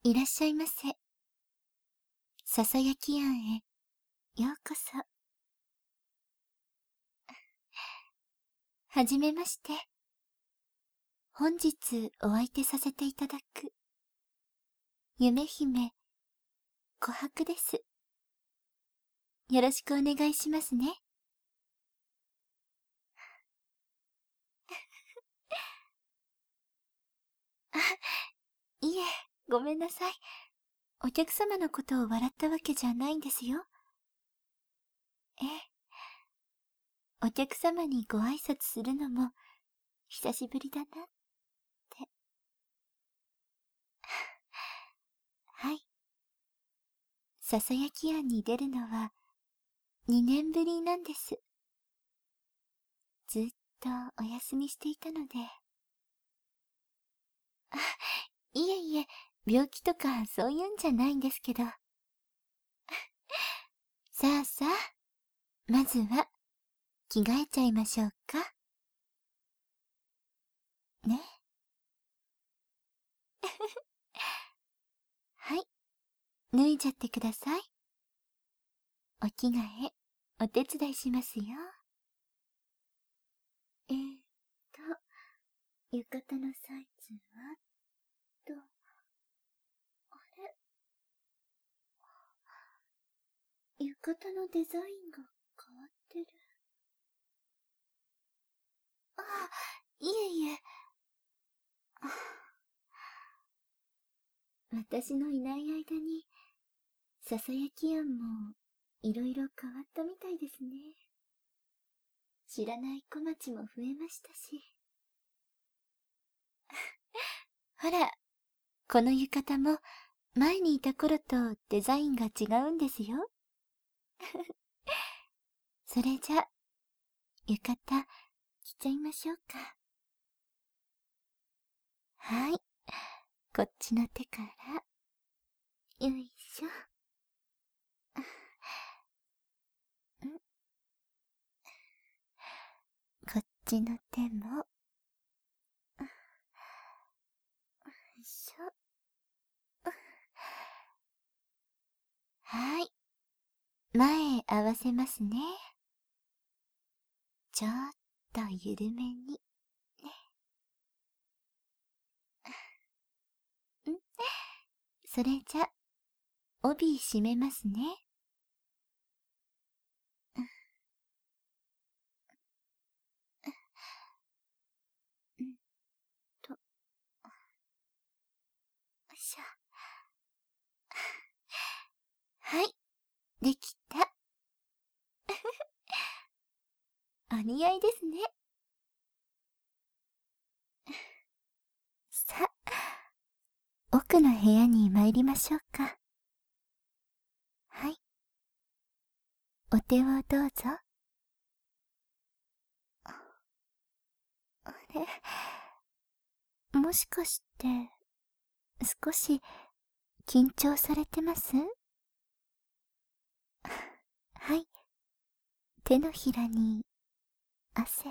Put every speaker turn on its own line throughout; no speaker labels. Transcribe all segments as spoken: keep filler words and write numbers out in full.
いらっしゃいませ。ささやき庵へようこそ。はじめまして。本日お相手させていただく夢姫琥珀です。よろしくお願いしますね。あ、いえ、ごめんなさい。お客様のことを笑ったわけじゃないんですよ。ええ。お客様にご挨拶するのも久しぶりだなって。はい。ささやき庵に出るのはにねんぶりなんです。ずっとお休みしていたので。あ、いえいえ、病気とかそういうんじゃないんですけど。さあさあ、まずは着替えちゃいましょうか。ね。はい、脱いじゃってください。お着替え、お手伝いしますよ。えーっと、浴衣のサイズは、と、あれ、浴衣のデザインが変わってる。あ、いえいえ。私のいない間に、ささやき庵もいろいろ変わったみたいですね。知らない小町も増えましたし。ほら、この浴衣も前にいた頃とデザインが違うんですよ。それじゃ、浴衣着ちゃいましょうか。はい、こっちの手から、よいしょ。ん、こっちの手も、よいしょ。はい、前へ合わせますね。ちょっと緩めに。ん、それじゃ、帯締めますね。うんと、よいしょ。はい、できた。お似合いですね。さあ、奥の部屋に参りましょうか。はい。お手をどうぞ。あれ、もしかして、少し緊張されてます？はい。手のひらに汗。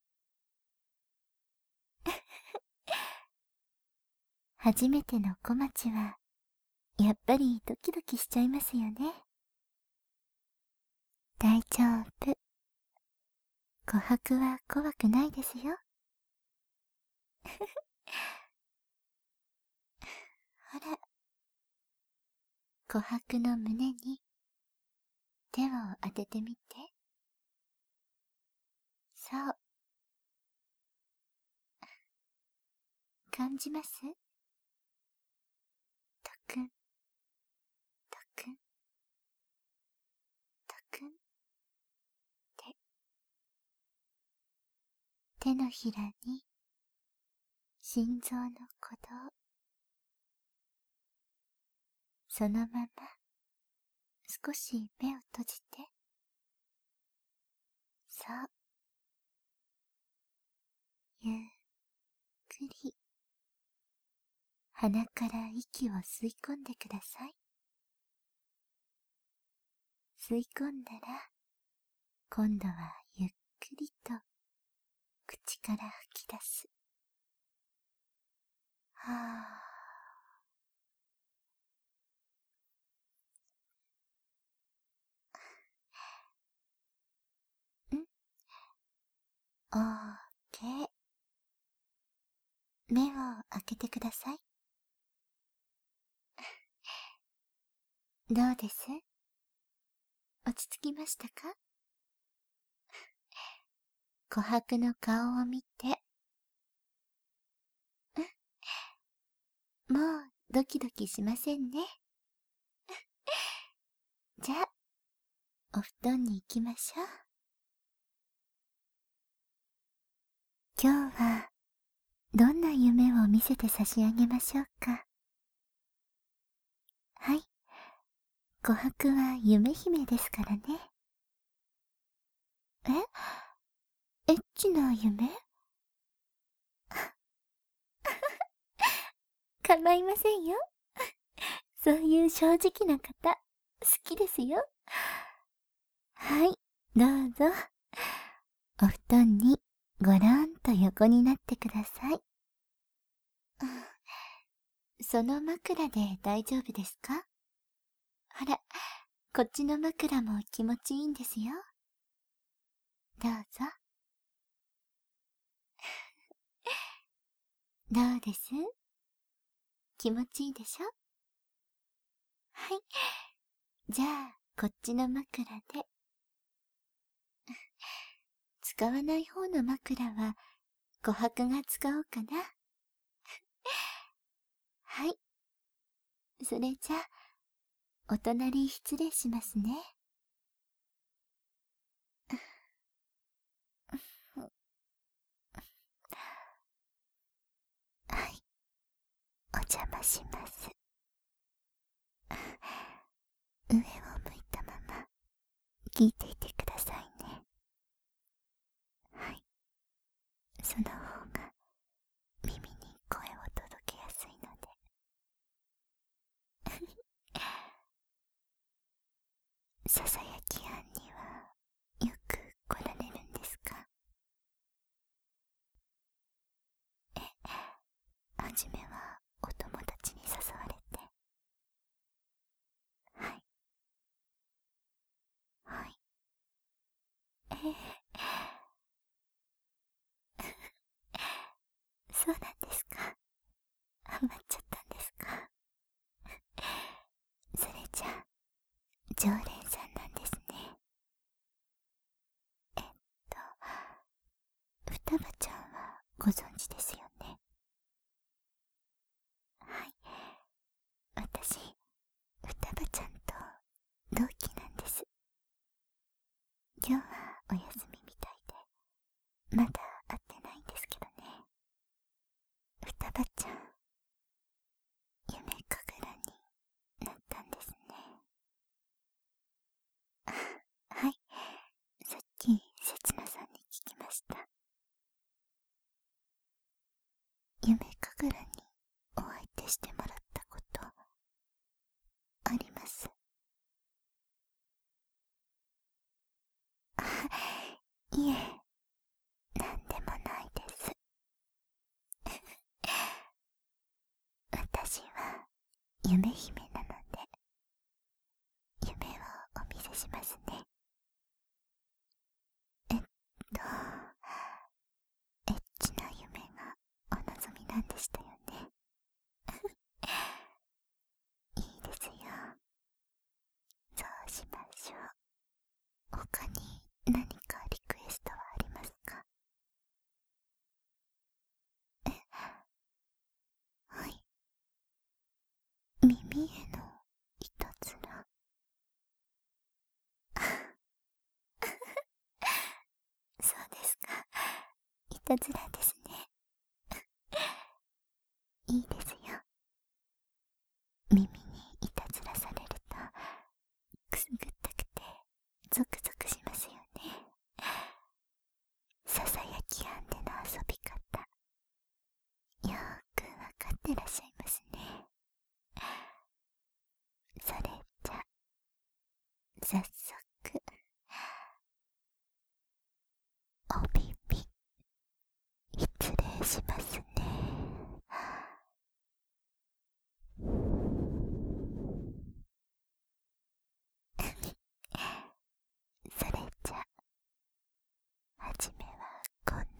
初めての小町は、やっぱりドキドキしちゃいますよね。大丈夫。琥珀は怖くないですよ。ほら、琥珀の胸に手を当ててみて。そう。感じます？とくん、とくん、とくんって。手のひらに心臓の鼓動。そのまま少し目を閉じて。そう。ゆっくり鼻から息を吸い込んでください。吸い込んだら、今度はゆっくりと口から吐き出す。はオーケー。目を開けてください。どうです？落ち着きましたか？琥珀の顔を見て。もうドキドキしませんね。じゃあ、お布団に行きましょう。今日はどんな夢を見せて差し上げましょうか。はい。琥珀は夢姫ですからね。え？エッチな夢？構いませんよ。そういう正直な方、好きですよ。はい、どうぞ。お布団にごろんと横になってください。その枕で大丈夫ですか？ほら、こっちの枕も気持ちいいんですよ。どうぞ。どうです？気持ちいいでしょ？はい。じゃあ、こっちの枕で。使わない方の枕は、琥珀が使おうかな。はい。それじゃあ、お隣失礼しますね。はい。お邪魔します。上を向いたまま、聞いていてくださいね。はい。その方が、耳に声を届けやすいので。ささやき庵には、よく来られるんですか？え、はじめはお友達に誘われて。はい。はい。えー、そうなんですか。ハマっちゃったんですか。それじゃあ、常連さんなんですね。えっと、双葉ちゃんはご存知ですよね。はい。私、双葉ちゃんと同期なんです。今日はお休みみたいで、まだ会ってないんですけどね。双葉ちゃん、夢かぐらになったんですね。あ、はい。さっき、せつなさんに聞きました。夢かぐらにお相手してもらったこと、あります。あ、いえ、なんでもないです。私は夢姫なので、夢をお見せしますね。えっと、エッチな夢がお望みなんでしたよね。いいですよ。そうしましょう。他に何かリクエストはありますか？え、はい。耳へのいたずら。そうですか。いたずらですね。いいですよ。耳にいたずらされると、くすぐったくて、ゾクゾクしますよね。ささやき庵での遊び方、よーくわかってらっしゃいますね。それじゃ、早速、お耳、失礼しますね。それじゃ、はじめはこん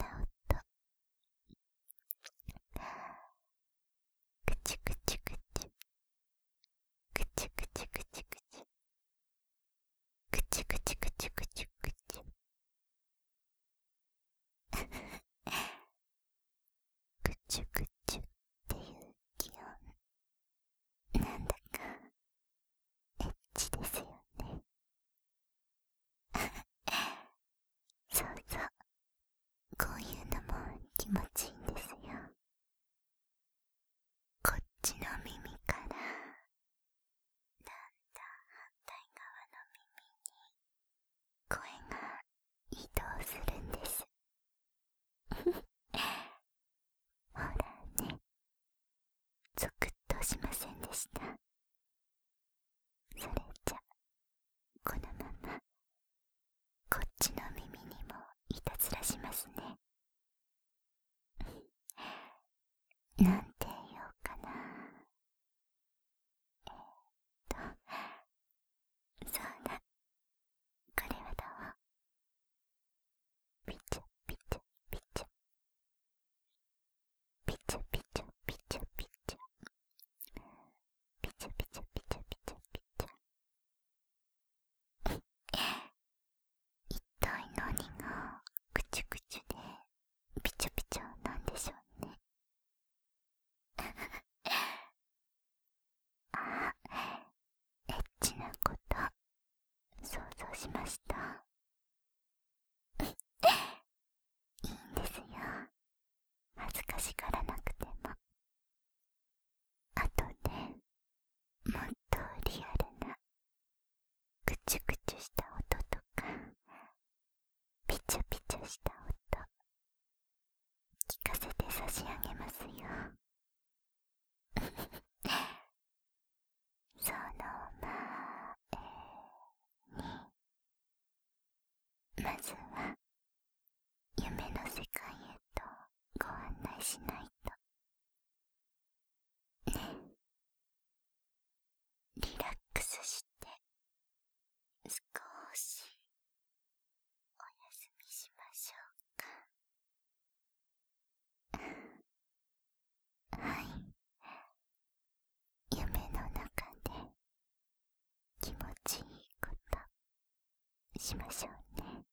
ゾクッとしませんでした。それじゃこのままこっちの耳にもいたずらしますね。なんて言おうかな。えーっとそうだ、これはどう？ピチャピチャピチャピチャピチャピチャピチャピチャピチャピチャピチャピチャ一体何がクチュクチュでピチャピチャなんでしょうね。あ、エッチなこと想像しました。いいんですよ、恥ずかしがらなくても。あとでもっとリアルなクチュクチュした音とかピチャピチャした音聞かせて差し上げますよ。その前にまずは夢の世界へとご案内しないとね。リラックスして少しお休みしましょうか。はい、夢の中で気持ちいいことしましょうね。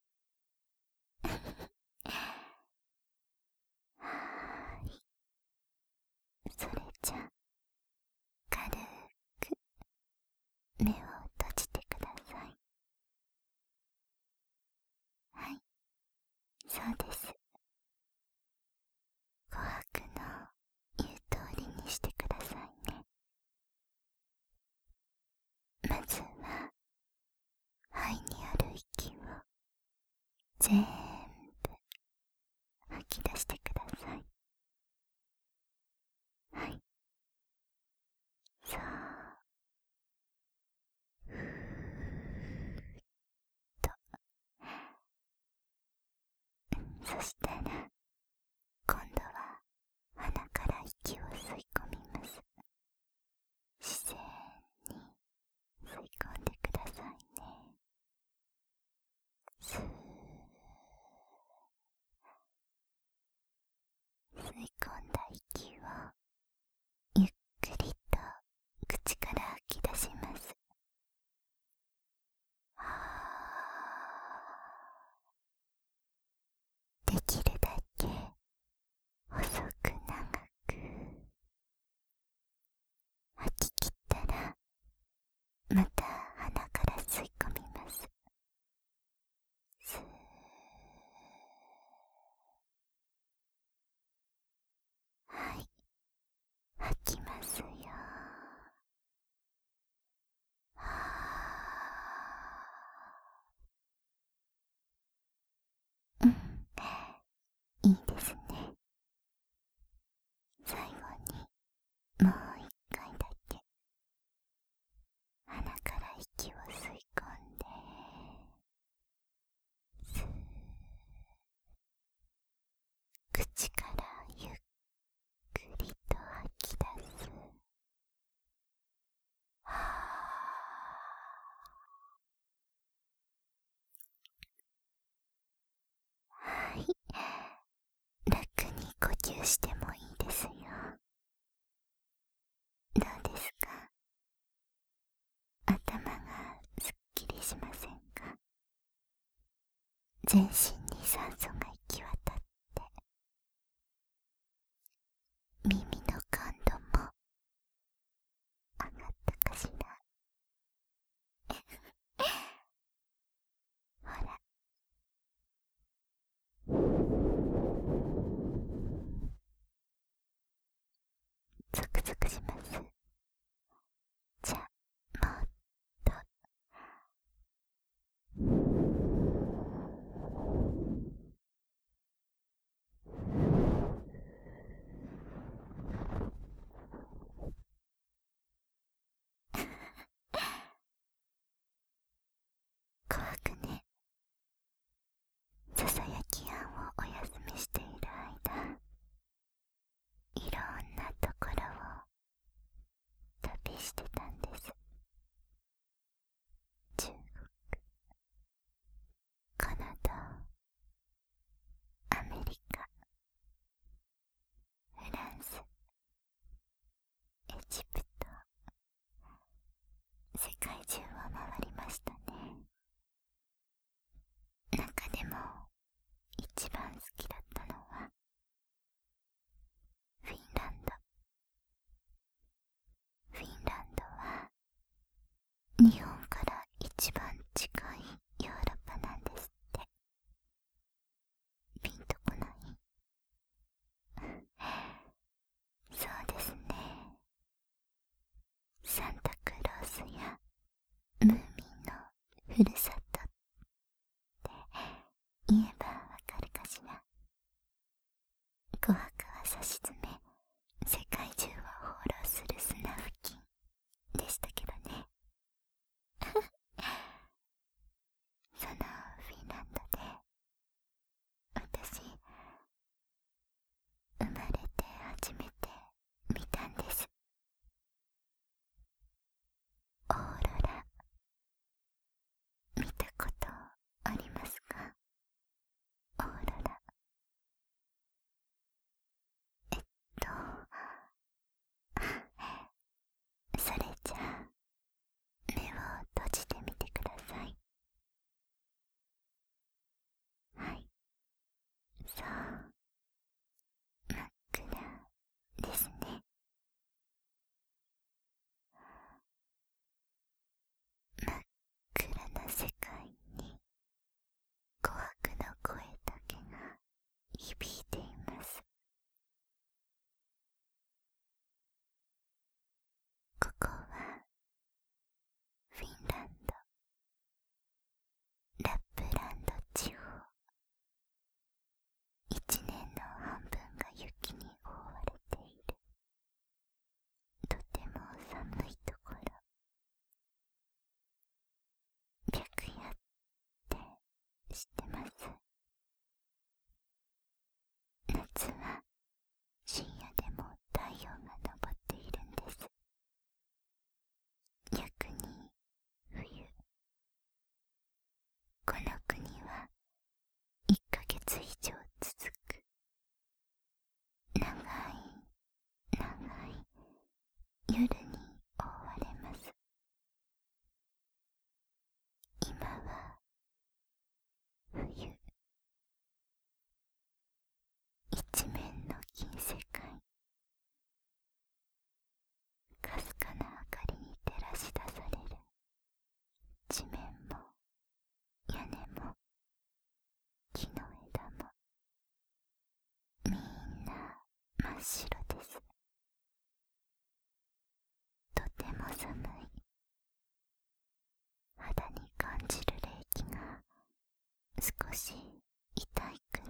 はーい、それじゃ軽く目を閉じてください。はい、そうです。琥珀の言う通りにしてくださいね。まずは肺にある息を全部吐き出してください。はい、そう、ふーっと。そしたら今度は鼻から息を吸い込みます。自然に吸い込んでくださいね。スーッ、吸い込んだ息をゆっくりと口から吐き出します。はー、できるだけ細く長く吐き切ったらまた鼻から吸い込みます。スーッ、はい、吐きますよ。はー、うん、いいですね。最後にもう一回だけ鼻から息を吸い込んでスーッ、口からゆっくりと吐き出す。はー、はい、楽に呼吸してもいいですよ。どうですか？頭がすっきりしませんか？全身に酸素が行き渡って耳の感度も上がったかしら。ほら、ゾクゾクします。じゃあもっとふるさとって言えばわかるかしら。琥珀はさしずめ世界中を放浪する砂付近でしたけどね。そのフィンランドで私生まれて初めて見たんです。オーロラ、見たことありますか？オーロラ。えっとそれじゃあ目を閉じてみてください。はい、そう、真っ暗ですね。真っ暗な世界に琥珀の声だけが響いています。ここはフィンランド、ラップランド地方。一年の半分が雪に覆われているとても寒いところ。白夜って知ってます？夏は深夜でも太陽が昇っているんです。逆に冬、この国はいっかげつ以上続く長い長い夜に覆われます。今は冬、一面の銀世界、かすかな明かりに照らし出される地面も屋根も木の枝もみんな真っ白です。とても寒い。肌に感じる冷気が少し痛いくらい。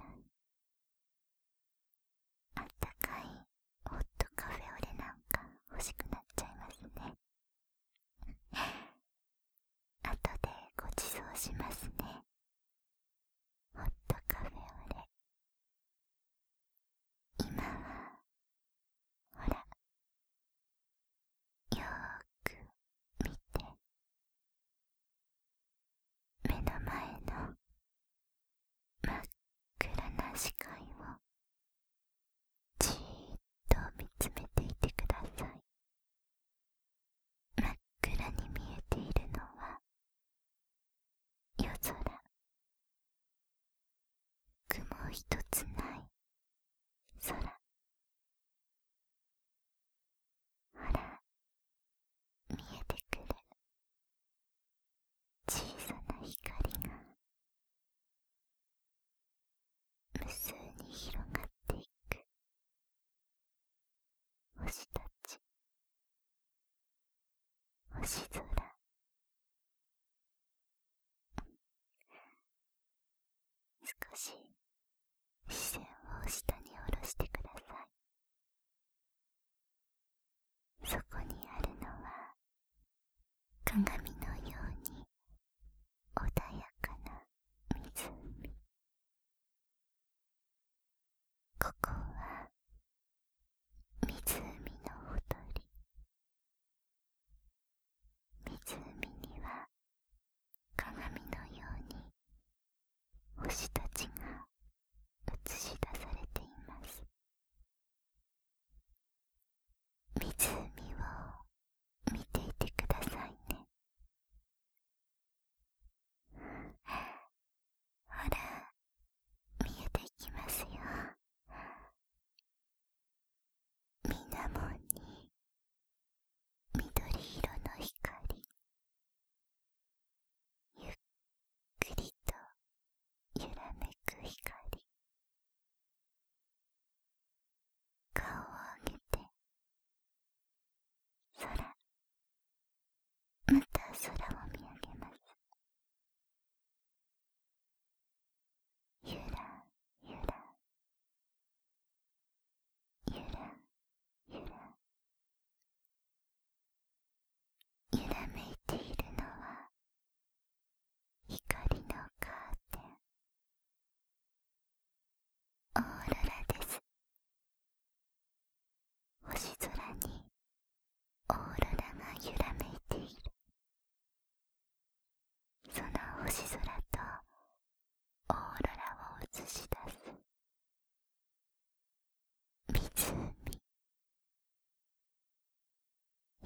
あったかいホットカフェオレなんか欲しくなっちゃいますね。後でご馳走しますね。ホットカフェオレ。今はほら、よーく見て。目の前の真っ暗な視界をじーっと見つめていてください。真っ暗に見えているのは夜空。雲一つない空。ほら、見えてくる小さな光が無数に広がっていく。星たち、星空。少し視線を下に下ろしてください。そこにあるのは鏡のように穏やかな湖。ここは湖のほとり。湖には鏡のように星たちが映し出されています。湖を見ていてくださいね。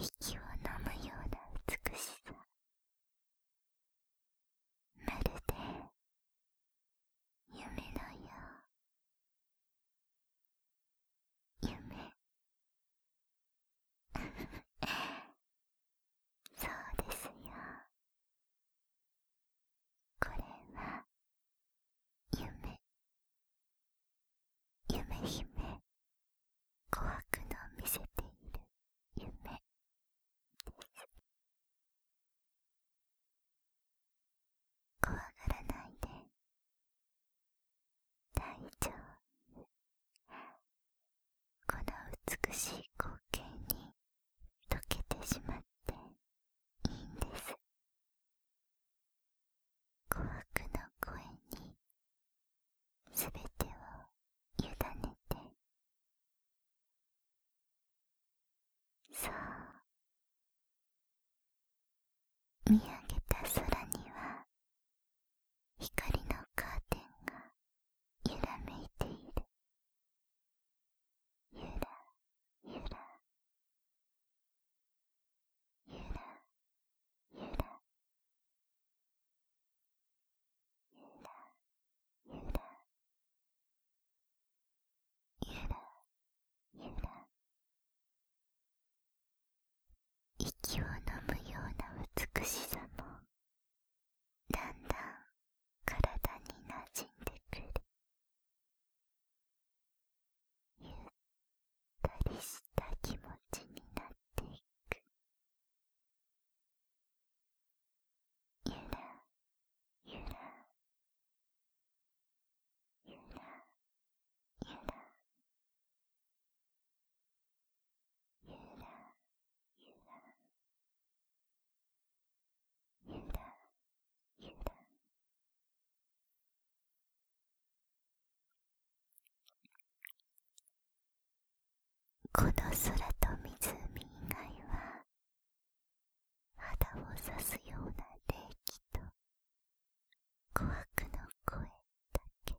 息を飲むような美しさ。まるで夢のよう。夢。そうですよ。これは夢。夢姫。琥珀の見せている夢です。怖がらないで。大丈夫。この美しい光景に溶けてしまっていいんです。琥珀の声にすべてを委ねて。そう、見上げた空には光のカーテンが揺らめいている。ゆらゆらゆらゆらゆらゆらゆらゆら。息を飲むような美しさもだんだん体に馴染んでくる。ゆったりした気持ちになっていく。ゆらゆらゆらゆらゆらゆらゆらゆらゆら。この空と湖以外は肌を刺すような冷気と琥珀の声だけ。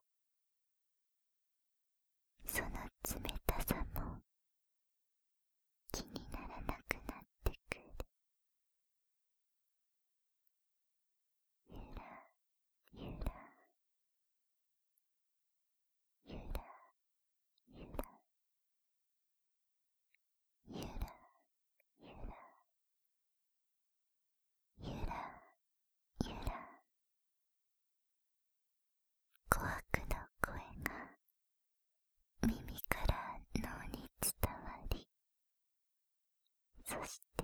その冷たさも気にならなくなってくる。ゆらゆらゆらゆらゆらゆらゆらゆら。琥珀の声が耳から脳に伝わり、そして